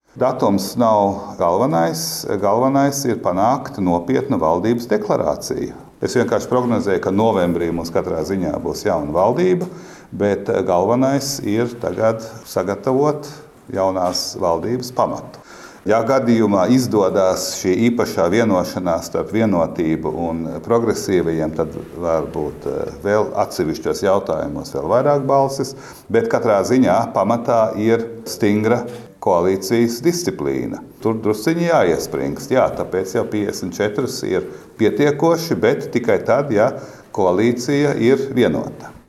Datums nav galvenais. Galvenais ir panākt nopietnu valdības deklarāciju. Es vienkārši prognozēju, ka novembrī mums katrā ziņā būs jauna valdība, bet galvenais ir tagad sagatavot jaunās valdības pamatu. Ja gadījumā izdodas šī īpašā vienošanās starp Vienotību un progresīvajiem, tad varbūt vēl atsevišķos jautājumos vēl vairāk balsis, bet katrā ziņā pamatā ir stingra koalīcijas disciplīna. Tur drusciņi jāiespringst, tāpēc jau 54 ir pietiekoši, bet tikai tad, ja koalīcija ir vienota.